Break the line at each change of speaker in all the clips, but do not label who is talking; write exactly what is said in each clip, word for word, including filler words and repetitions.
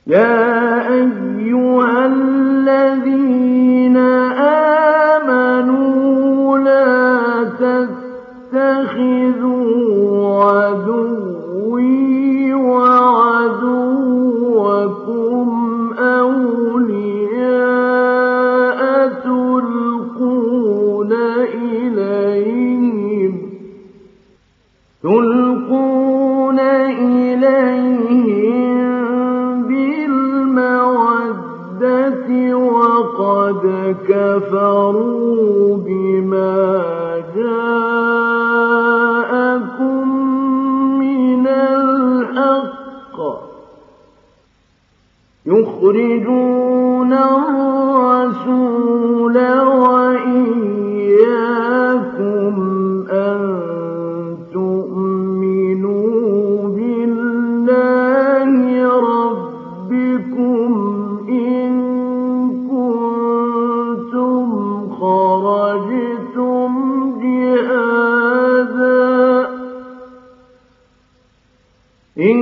يا أيها الذين آمنوا لا تتخذوا عدوي وعدوكم أولياء تلقون إليهم تلقون إليهم بالمودة وقد كفروا بما جاءكم من الحق يخرجون الرسول وإياكم أن تؤمنوا بالله ربكم إن كنتم خرجتم جهادا إن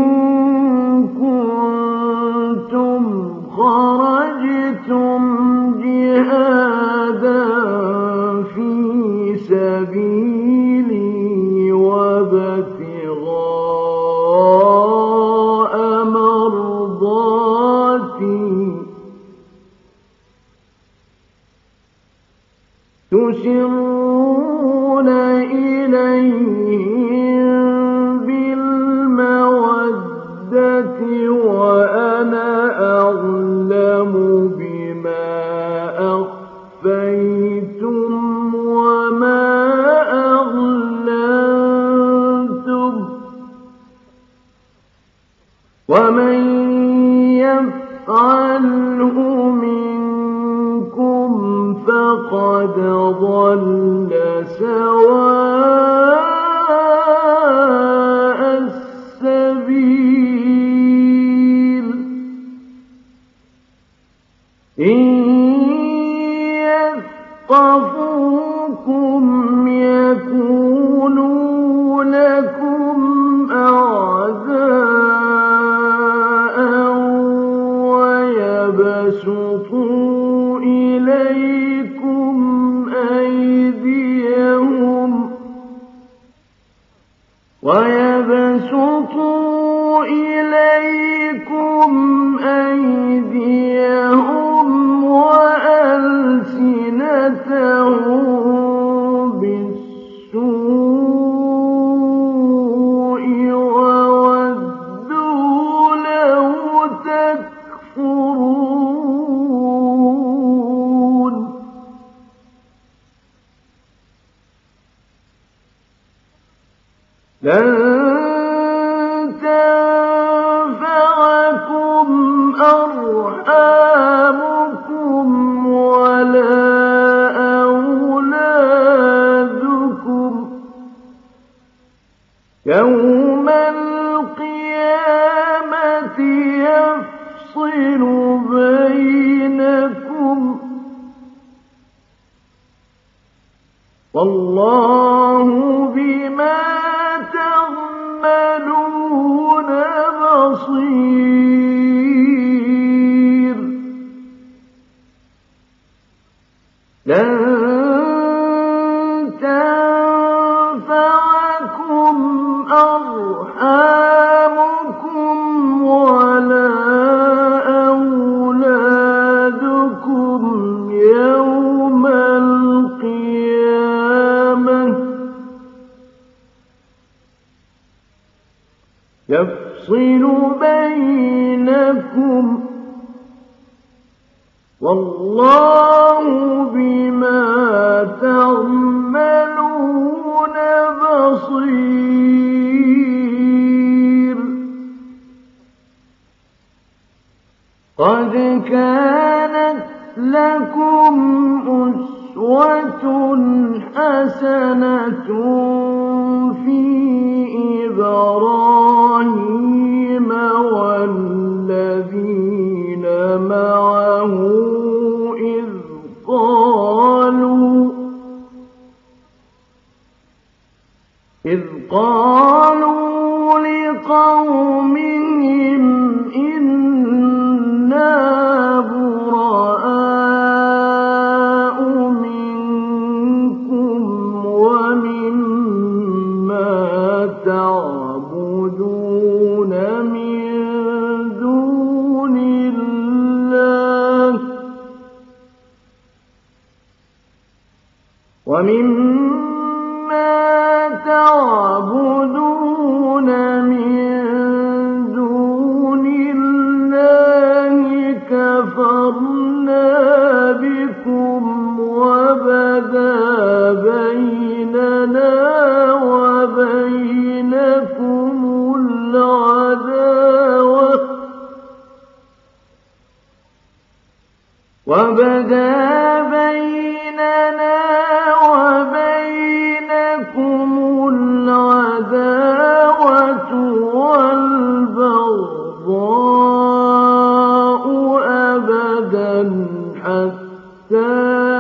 كنتم خرجتم جهادا في سبيلي وابتغاء مرضاتي تسرون إليهم بالمودة وأنا أعلم بما أخفيتم وما أعلنتم ومن يفعله منكم فقد ضل سواء السبيل إن يثقفوكم يكونوا لكم أعداء ويبسطوا إليكم أيديهم ويبسطوا إليكم أيديهم وألسنتهم بالسوء وودوا لو تكفرون لن تنفعكم أرحامكم ولا أولادكم يوم القيامة يفصل بينكم والله بما تعملون بصير لن تنفعكم أرحامكم ولا أولادكم يوم القيامة يفصل بينكم والله بما تعملون بصير قد كانت لكم أسوة حسنة في إبراهيم والذين معه إذ قالوا إذ قالوا لقومهم إن ومما تعبدون من دون الله كفرنا بكم وبدا بيننا وبينكم العداوة وبدا بيننا وبينكم العداوة والبغضاء أبدا حتى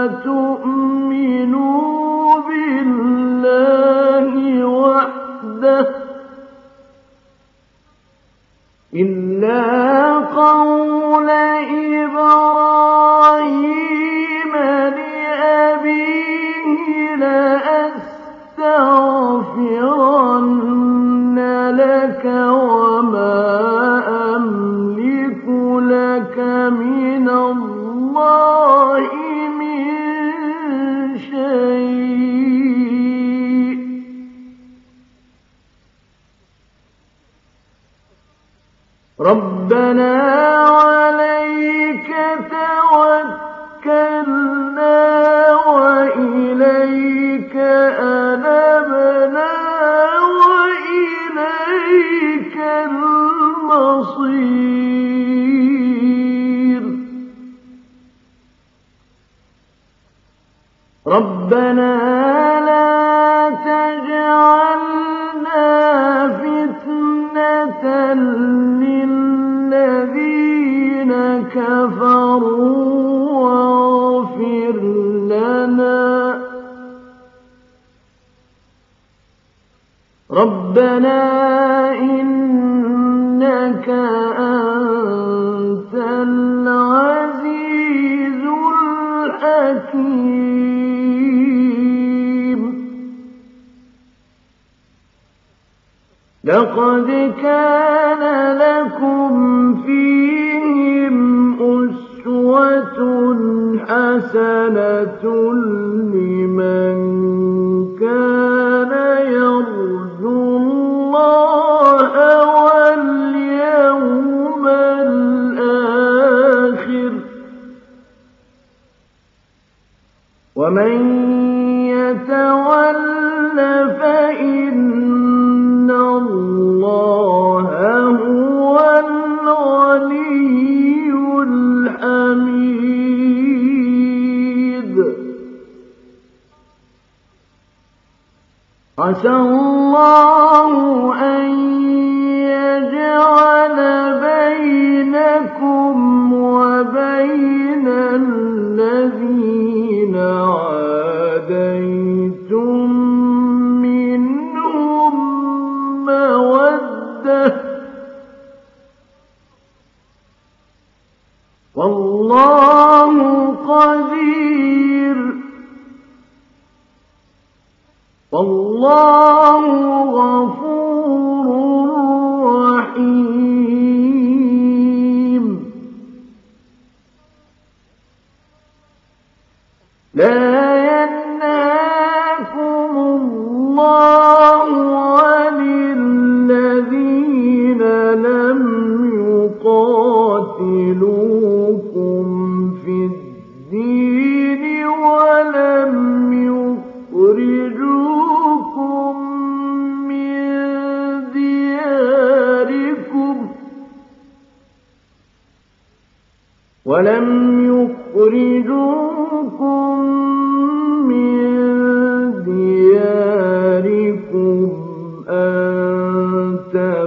تؤمنوا بالله وحده إلا قول إبراهيم لأبيه لأستغفرن لك وما أملك لك من الله من شيء ربنا عليك توكلنا وإليك أنبنا وإليك المصير ربنا لا تجعلنا فتنة للذين كفروا واغفر لنا ربنا إنك أنت العزيز الحكيم لقد كان لكم فيهم أسوة حسنة لمن كان يرجو الله واليوم الآخر ومن يتول فإن الله هو الغني الحميد عسى الله أن يجعل بينكم وبين الذين عاديتم منهم مودة والله قدير والله غفور رحيم لا ينهاكم الله عن الذين لم يقاتلوكم في الدين ولم يخرجوكم من دياركم ولم يخرجوكم من دياركم أن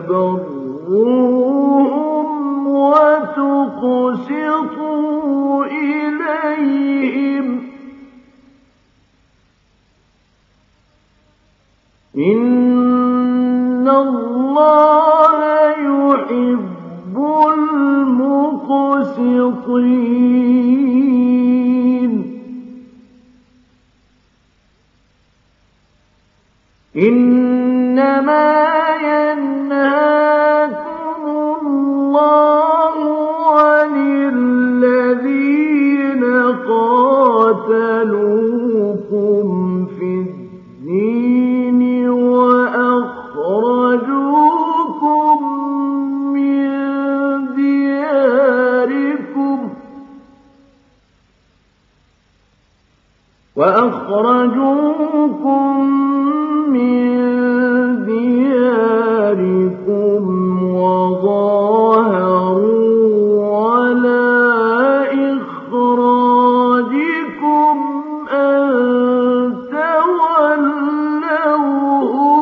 تبروهم وتقسطوا إليهم إن الله يحب المقسطين إنما ينهاكم الله عن الذين قاتلوكم أخرجوكم من دياركم وظاهروا على إخراجكم أن تولوهم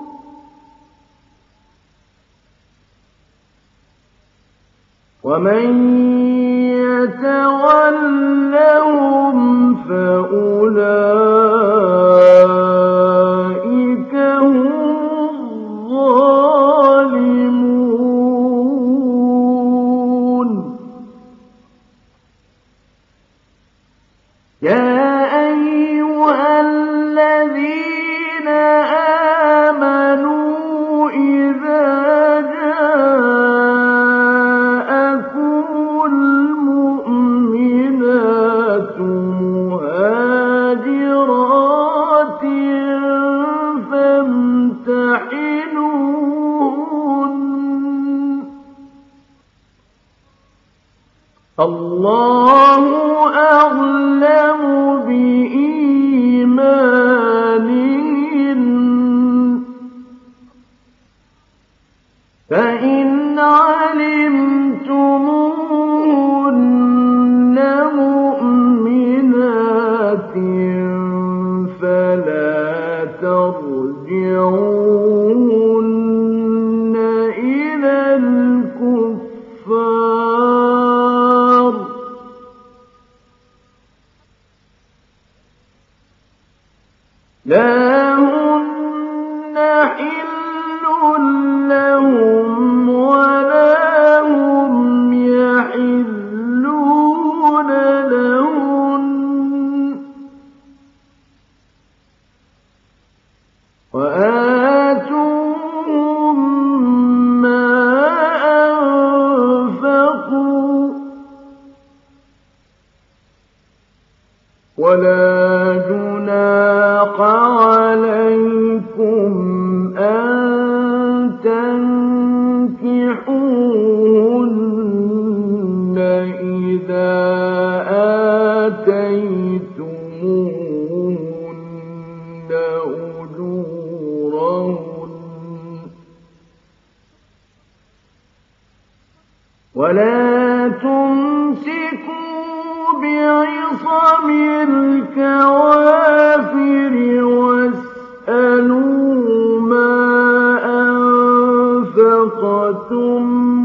ومن يتولهم فأولئك هم الظالمون. يا أيها الذين آمنوا إذا جاءكم المؤمنات مهاجرات فامتحنوهن الله أعلم بإيمانهن فإن علمتموهن مؤمنات فلا ترجعوهن إلى الكفار لا هن حل لهم ولا هم يحلون لهن وآتوهم ما أنفقوا ولا جناح عليكم أن تنكحوهن إذا آتيتموهن أجورهن ولا تمسكوا بعصم الكوافر واسألوا ما أنفقتم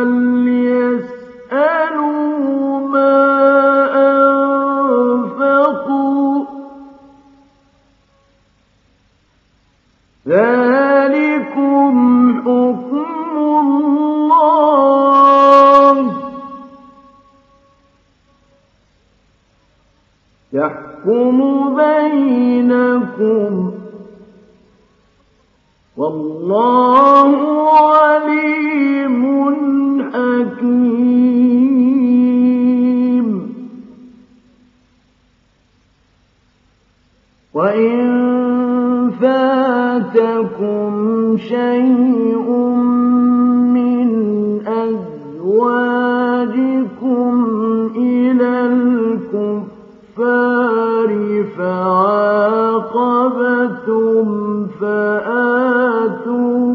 وليسألوا ما أنفقوا ذلكم حكم الله يحكم بينكم والله عليم حكيم. وإن فاتكم شيء من أزواجكم إلى الكفار فعاقبتم فآتوا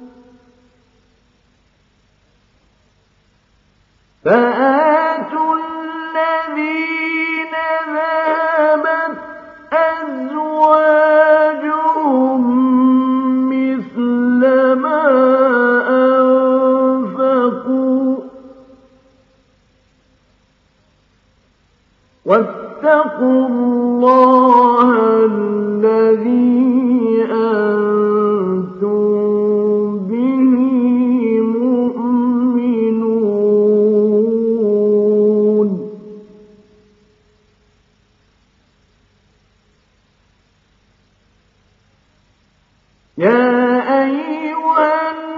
فآتوا الذين ذهبت أزواجهم مثل ما أنفقوا واتقوا الله الذي أنتم به مؤمنون. يا أيها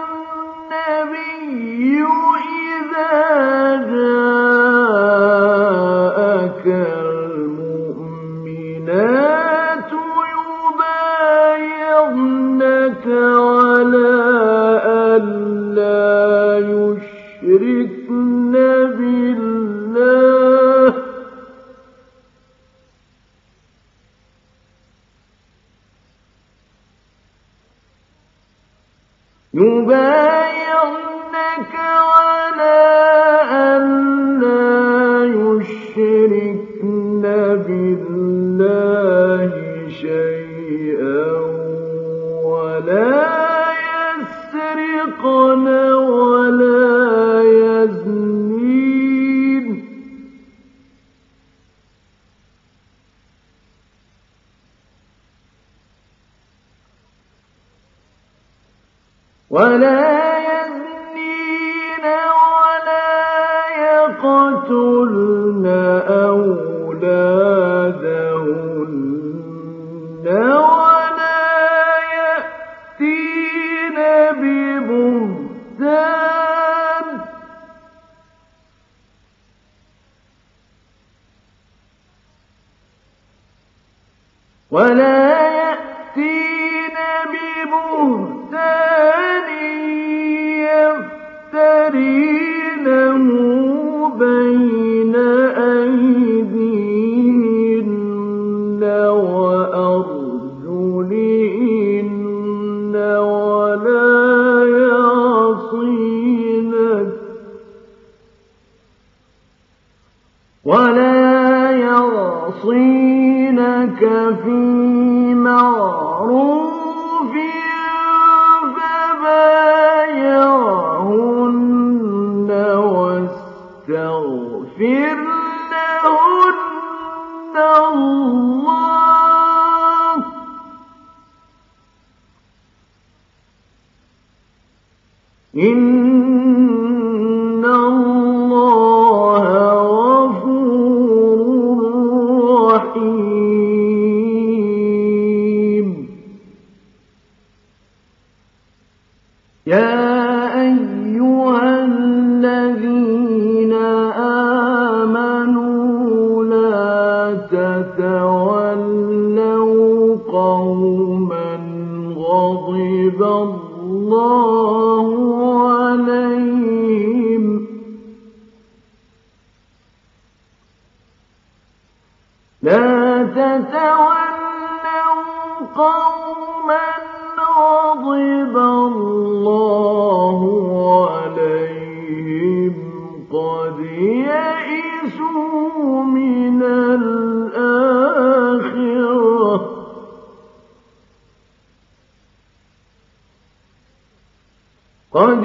النبي إذا جاءك المؤمنات يبايعنك على ألا يشركن بالله يبايعنك على أن لا يشركن بالله شيئا ولا يسرقن ولا يزنين ولا يزنين ولا يقتلن أولادهن ولا يأتين ببهتان ولا يأتين ببهتان يفترينه بين أيديهن وأرجلهن ولا يعصينك ولا يعصينك في معروف فبايعهن واستغفر لهن الله إن الله غفور رحيم. يا أيها الذين آمنوا لا تتولوا قوما غضب الله عليهم لا تتولوا قوما غضب الله عليهم قد يئسوا من الآخرة قد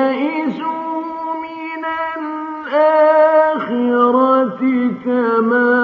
يئسوا من الآخرة كما